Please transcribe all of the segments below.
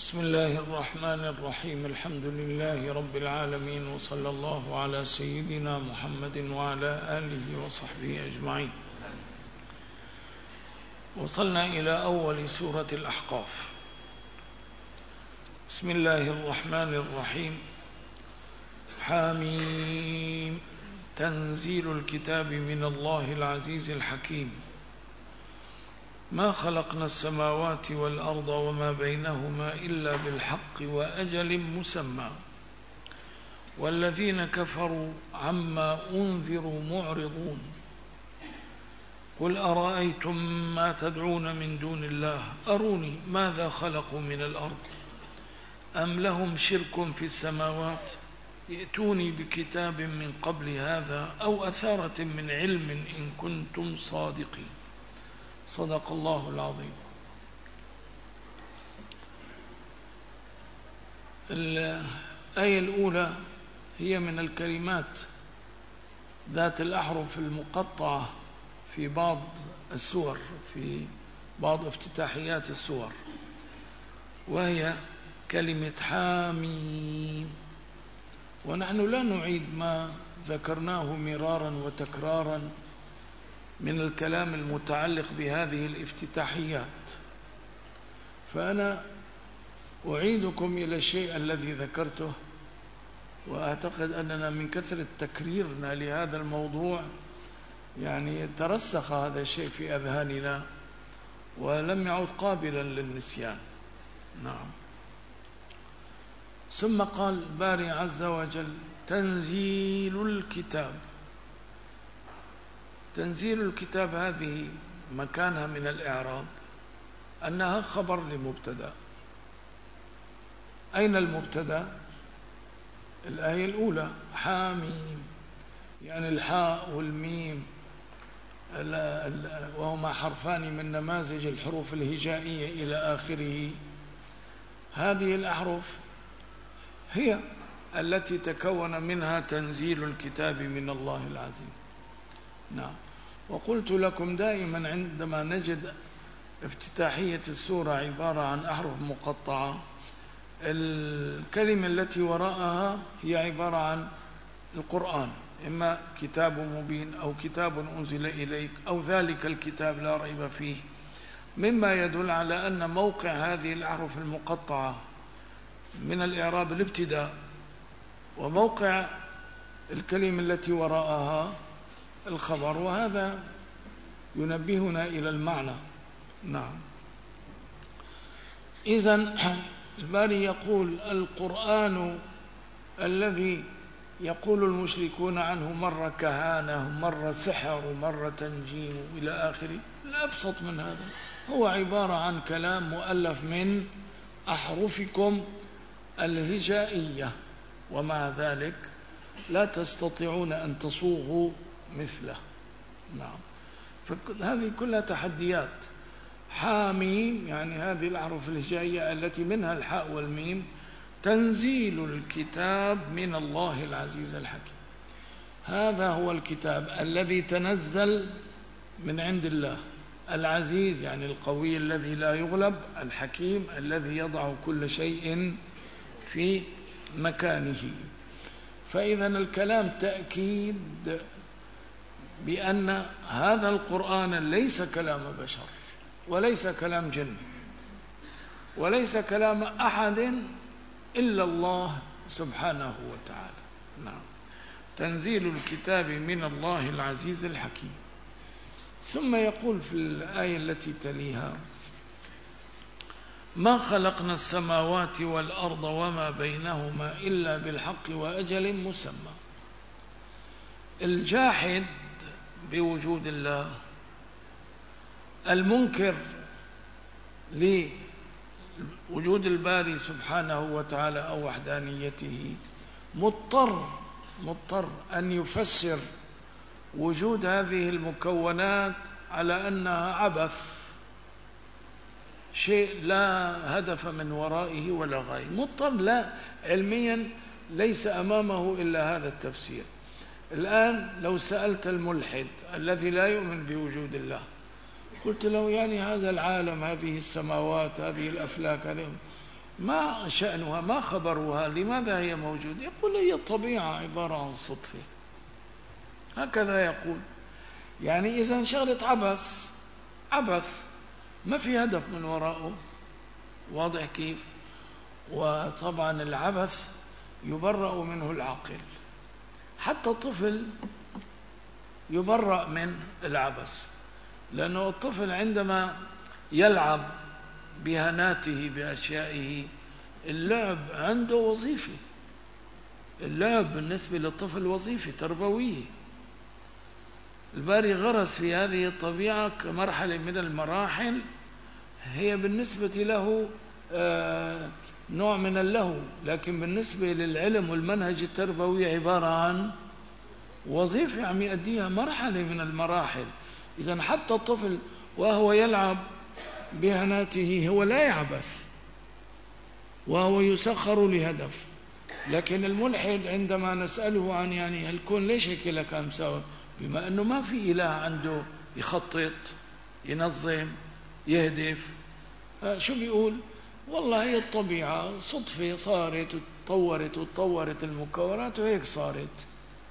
بسم الله الرحمن الرحيم. الحمد لله رب العالمين، وصلى الله على سيدنا محمد وعلى آله وصحبه أجمعين. وصلنا إلى أول سورة الأحقاف. بسم الله الرحمن الرحيم. حاميم. تنزيل الكتاب من الله العزيز الحكيم. ما خلقنا السماوات والأرض وما بينهما إلا بالحق وأجل مسمى، والذين كفروا عما أنذروا معرضون. قل أرأيتم ما تدعون من دون الله أروني ماذا خلقوا من الأرض أم لهم شرك في السماوات ائتوني بكتاب من قبل هذا أو أثارة من علم إن كنتم صادقين. صدق الله العظيم. الآية الأولى هي من الكلمات ذات الأحرف المقطعة في بعض السور، في بعض افتتاحيات السور، وهي كلمة حاميم. ونحن لا نعيد ما ذكرناه مرارا وتكرارا من الكلام المتعلق بهذه الافتتاحيات، فأنا أعيدكم إلى الشيء الذي ذكرته، وأعتقد أننا من كثرة تكريرنا لهذا الموضوع يعني ترسخ هذا الشيء في أذهاننا ولم يعد قابلا للنسيان. نعم. ثم قال الباري عز وجل: تنزيل الكتاب. تنزيل الكتاب هذه مكانها من الإعراب أنها خبر لمبتدأ. أين المبتدأ؟ الآية الأولى حاميم، يعني الحاء والميم وهما حرفان من نماذج الحروف الهجائية إلى آخره. هذه الأحرف هي التي تكون منها تنزيل الكتاب من الله العزيز. نعم. وقلت لكم دائما عندما نجد افتتاحية السورة عبارة عن أحرف مقطعة، الكلمة التي وراءها هي عبارة عن القرآن، إما كتاب مبين أو كتاب أنزل إليك أو ذلك الكتاب لا ريب فيه، مما يدل على أن موقع هذه الأحرف المقطعة من الإعراب الابتداء، وموقع الكلمة التي وراءها الخبر، وهذا ينبهنا إلى المعنى. نعم. إذن الباري يقول: القرآن الذي يقول المشركون عنه مرة كهانة مرة سحر مرة تنجيم إلى آخره، لا أبسط من هذا، هو عبارة عن كلام مؤلف من أحرفكم الهجائية، ومع ذلك لا تستطيعون أن تصوغوا مثله. نعم. فهذه كلها تحديات. حاميم يعني هذه الأحرف الهجائية التي منها الحاء والميم. تنزيل الكتاب من الله العزيز الحكيم. هذا هو الكتاب الذي تنزل من عند الله، العزيز يعني القوي الذي لا يغلب، الحكيم الذي يضع كل شيء في مكانه. فإذا الكلام تأكيد بأن هذا القرآن ليس كلام بشر، وليس كلام جن، وليس كلام أحد إلا الله سبحانه وتعالى. نعم. تنزيل الكتاب من الله العزيز الحكيم. ثم يقول في الآية التي تليها: ما خلقنا السماوات والأرض وما بينهما إلا بالحق وأجل مسمى. الجاحد بوجود الله، المنكر لوجود الباري سبحانه وتعالى أو وحدانيته، مضطر أن يفسر وجود هذه المكونات على أنها عبث، شيء لا هدف من ورائه ولا غاية، مضطر، لا علميا ليس أمامه إلا هذا التفسير. الآن لو سألت الملحد الذي لا يؤمن بوجود الله، قلت له يعني هذا العالم، هذه السماوات، هذه الأفلاك، هذه ما شأنها، ما خبرها، لماذا هي موجودة؟ يقول هي الطبيعة عبارة عن صدفة، هكذا يقول. يعني إذا شغلة عبث ما في هدف من وراءه، واضح كيف؟ وطبعا العبث يبرأ منه العاقل، حتى الطفل يبرأ من العبث، لأنه الطفل عندما يلعب بهناته بأشيائه، اللعب عنده وظيفة، اللعب بالنسبة للطفل وظيفة تربوية. الباري غرس في هذه الطبيعة كمرحلة من المراحل، هي بالنسبة له نوع من اللهو، لكن بالنسبة للعلم والمنهج التربوي عبارة عن وظيفة عم يؤديها، مرحلة من المراحل. إذن حتى الطفل وهو يلعب بهناته هو لا يعبث، وهو يسخر لهدف. لكن الملحد عندما نسأله عن يعني الكون ليش هيك لك مساوي، بما أنه ما في إله عنده يخطط ينظم يهدف، شو بيقول؟ والله هي الطبيعة صدفة صارت وتطورت المكونات وهيك صارت.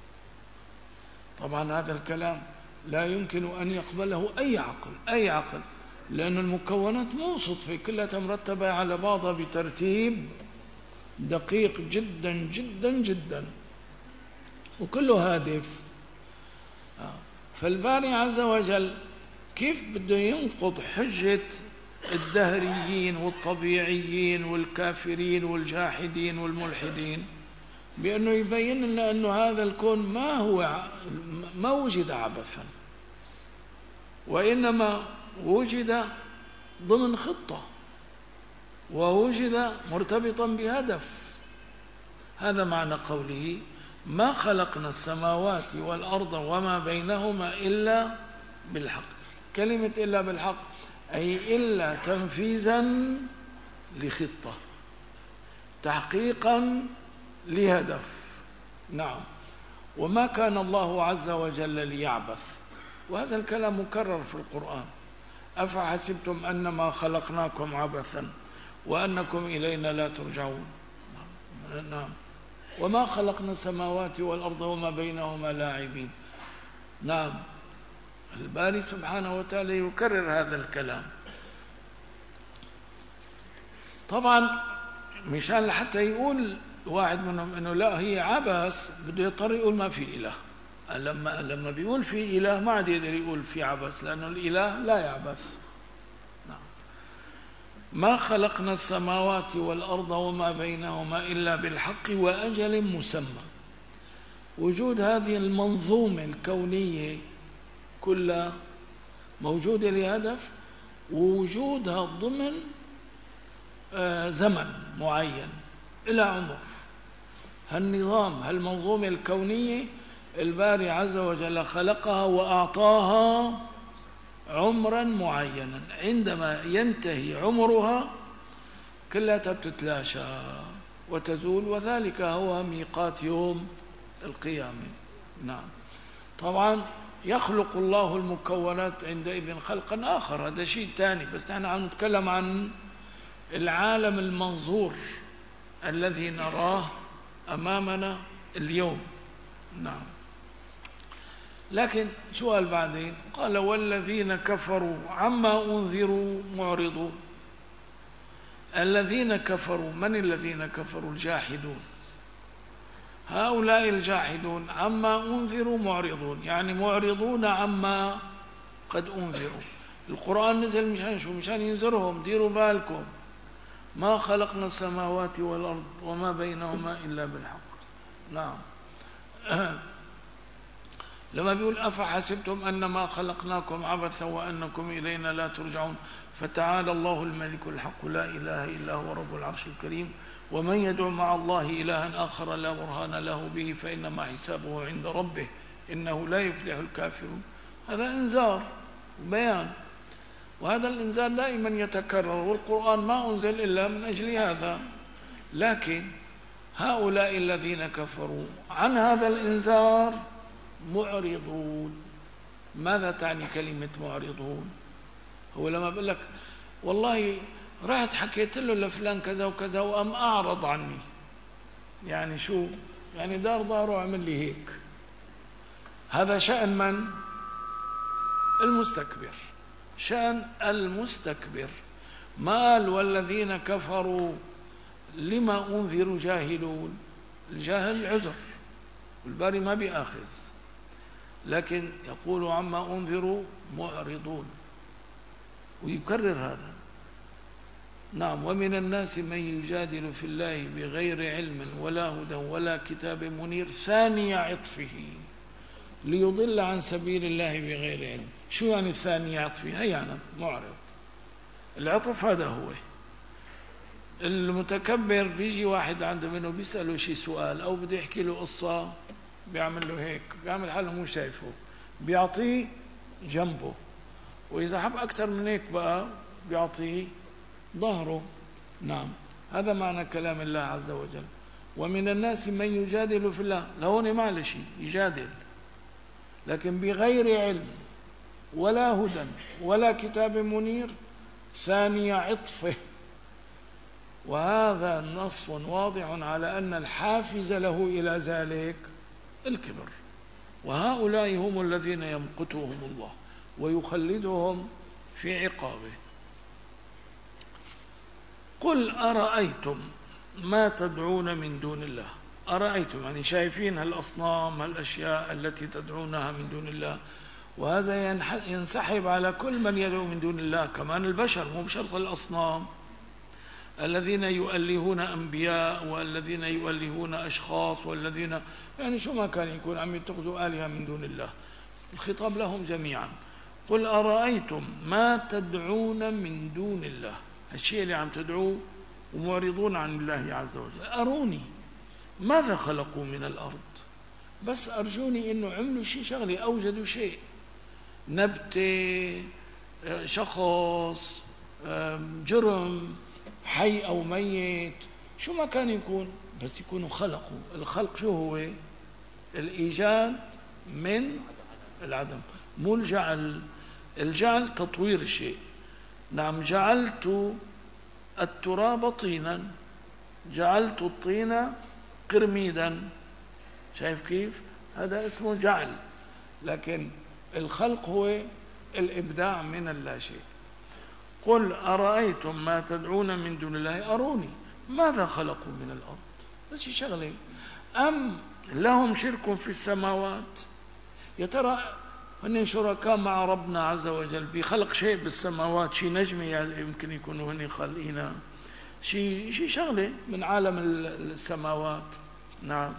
طبعا هذا الكلام لا يمكن أن يقبله أي عقل، لأن المكونات مو صدفة، كلها مرتبة على بعضها بترتيب دقيق جدا جدا جدا، وكله هادف. فالباري عز وجل كيف بده ينقض حجة الدهريين والطبيعيين والكافرين والجاحدين والملحدين؟ بأنه يبين لنا أنه هذا الكون ما وجد عبثا، وإنما وجد ضمن خطة، ووجد مرتبطا بهدف. هذا معنى قوله ما خلقنا السماوات والأرض وما بينهما إلا بالحق. كلمة إلا بالحق أي إلا تنفيذا لخطة، تحقيقا لهدف. نعم، وما كان الله عز وجل ليعبث، وهذا الكلام مكرر في القرآن. أفحسبتم أنما خلقناكم عبثا وأنكم إلينا لا ترجعون. نعم، وما خلقنا السماوات والأرض وما بينهما لاعبين. نعم، الباري سبحانه وتعالى يكرر هذا الكلام. طبعا مشان حتى يقول واحد منهم انه لا هي عبث، بده يضطر يقول ما في اله. لما بيقول في اله ما عاد يقدر يقول في عبث، لانه الاله لا يعبث. نعم. ما خلقنا السماوات والارض وما بينهما الا بالحق واجل مسمى. وجود هذه المنظومه الكونيه كلها موجوده لهدف، ووجودها ضمن زمن معين إلى عمر. هالنظام هالمنظومة الكونية الباري عز وجل خلقها وأعطاها عمرا معينا، عندما ينتهي عمرها كلها بتتلاشى وتزول، وذلك هو ميقات يوم القيامة. نعم، طبعا يخلق الله المكونات عندئذ خلقا آخر، هذا شيء ثاني، بس نحن عم نتكلم عن العالم المنظور الذي نراه أمامنا اليوم. نعم، لكن شو قال بعدين؟ قال والذين كفروا عما أنذروا معرضون. الذين كفروا، من الذين كفروا؟ الجاحدون. هؤلاء الجاحدون عما أنذروا معرضون، يعني معرضون عما قد أنذروا. القرآن نزل مشان شو؟ مشان ينذرهم، ديروا بالكم ما خلقنا السماوات والأرض وما بينهما إلا بالحق. نعم. لما بيقول أفحسبتم أنما خلقناكم عبثا وأنكم إلينا لا ترجعون، فتعالى الله الملك الحق لا إله إلا هو رب العرش الكريم. ومن يدعو مع الله إلها آخر لا برهان له به فإنما حسابه عند ربه إنه لا يفلح الكافرون. هذا إنذار بيان، وهذا الإنذار دائما يتكرر، والقرآن ما أنزل إلا من أجل هذا. لكن هؤلاء الذين كفروا عن هذا الإنذار معرضون. ماذا تعني كلمة معرضون؟ هو لما بقول لك والله رحت حكيت له لفلان كذا وكذا وقام أعرض عني. يعني شو؟ يعني دار ظهره وعمل لي هيك. هذا شأن من؟ المستكبر. شأن المستكبر. ما قال والذين كفروا لما أنذروا جاهلون. الجاهل عذر والباري ما بيأخذ، لكن يقول عما أنذروا معرضون، ويكرر هذا. نعم. ومن الناس من يجادل في الله بغير علم ولا هدى ولا كتاب منير ثاني عطفه ليضل عن سبيل الله بغير علم. شو يعني ثاني عطفه؟ هي يعني معرض. العطف هذا هو. المتكبر بيجي واحد عنده منه بيسأله شي سؤال أو بده يحكي له قصة، بيعمل له هيك، بيعمل حاله مو شايفه، بيعطيه جنبه، وإذا حب أكثر من هيك بقى بيعطيه ظهره. نعم. هذا معنى كلام الله عز وجل. ومن الناس من يجادل في الله. لهون ما له شيء يجادل، لكن بغير علم ولا هدى ولا كتاب منير ثاني عطفه. وهذا نص واضح على أن الحافز له إلى ذلك الكبر. وهؤلاء هم الذين يمقتهم الله ويخلدهم في عقابه. قل أرأيتم ما تدعون من دون الله. أرأيتم يعني شايفين هالأصنام، هالأشياء التي تدعونها من دون الله. وهذا ينسحب على كل من يدعو من دون الله، كمان البشر، مو بشرط الأصنام. الذين يؤلهون أنبياء والذين يؤلهون أشخاص والذين يعني شو ما كان يكون عم يتخذوا آلهة من دون الله. الخطاب لهم جميعا. قل أرأيتم ما تدعون من دون الله. الشيء اللي عم تدعوه ومعرضون عن الله عز وجل. أروني ماذا خلقوا من الأرض. بس أرجوني إنه عملوا شيء، شغلي أوجدوا شيء، نبتة، شخص، جرم، حي أو ميت، شو ما كان يكون، بس يكونوا خلقوا. الخلق شو هو؟ الإيجاد من العدم، مو الجعل. الجعل تطوير الشيء. نعم. جعلت التراب طينا، جعلت الطين قرميدا. شايف كيف؟ هذا اسمه جعل. لكن الخلق هو الإبداع من اللاشيء. قل أرأيتم ما تدعون من دون الله أروني ماذا خلقوا من الأرض. بس شغلة. أم لهم شرك في السماوات. يا ترى هن شركاء مع ربنا عز وجل بخلق شيء بالسماوات، شيء نجمي يعني يمكن يكونوا هن خالقينها، شيء شغلة من عالم السماوات. نعم.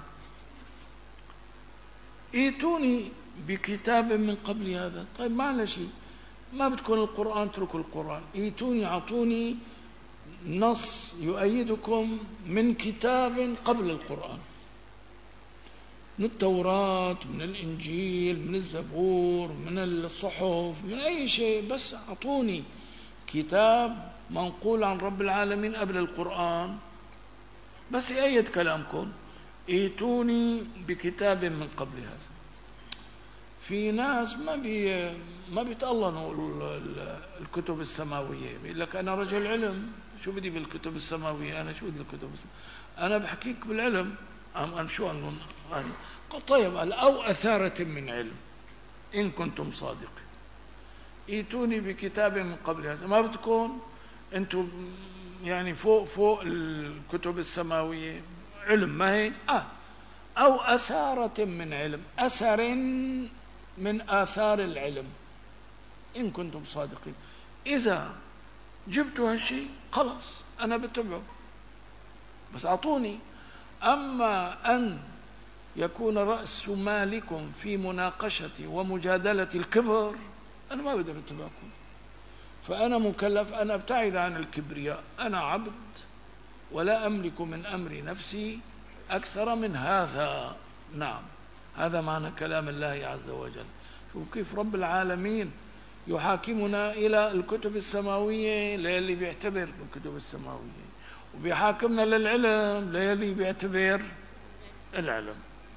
ائتوني بكتاب من قبل هذا. طيب معلش، ما بتكون القرآن، اتركوا القرآن. ائتوني، اعطوني نص يؤيدكم من كتاب قبل القرآن، من التوراة، من الإنجيل، من الزبور، من الصحف، من أي شيء، بس اعطوني كتاب منقول عن رب العالمين قبل القرآن بس يأيد كلامكم. ائتوني بكتاب من قبل هذا. في ناس ما بيتألنوا الكتب السماوية، بيقول لك أنا رجل علم، شو بدي بالكتب السماوية؟ أنا شو بدي بالكتب السماوية؟ أنا بحكيك بالعلم. أم شو أنهم؟ طيب، أو أثارة من علم إن كنتم صادقين. ائتوني بكتاب من قبل هذا. ما بتكون أنتم يعني فوق الكتب السماوية علم، ما هي؟ أو أثارة من علم، أثر من آثار العلم إن كنتم صادقين. إذا جبتوا هالشيء خلاص أنا بتبعه، بس أعطوني. أما أن يكون رأس مالكم في مناقشة ومجادلة الكبر، أنا ما بقدر أتبعكم. فأنا مكلف أن أبتعد عن الكبرياء. أنا عبد ولا أملك من أمر نفسي أكثر من هذا. نعم. هذا معنى كلام الله عز وجل. شوف كيف رب العالمين يحاكمنا إلى الكتب السماوية للي بيعتبر بالكتب السماوية، وبيحاكمنا للعلم للي بيعتبر العلم.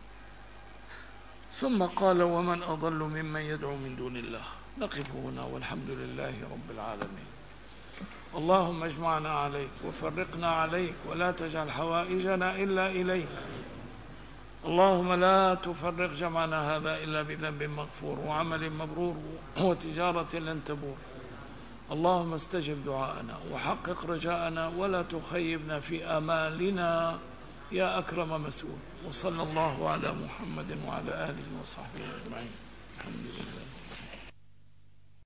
ثم قال ومن أضل ممن يدعو من دون الله. نقف هنا والحمد لله رب العالمين. اللهم اجمعنا عليك وفرقنا عليك ولا تجعل حوائجنا إلا إليك. اللهم لا تفرق جمعنا هذا إلا بذنب مغفور وعمل مبرور وتجارة لن تبور. اللهم استجب دعاءنا وحقق رجاءنا ولا تخيبنا في آمالنا يا أكرم مسؤول. وصلى الله على محمد وعلى آله وصحبه أجمعين. الحمد لله.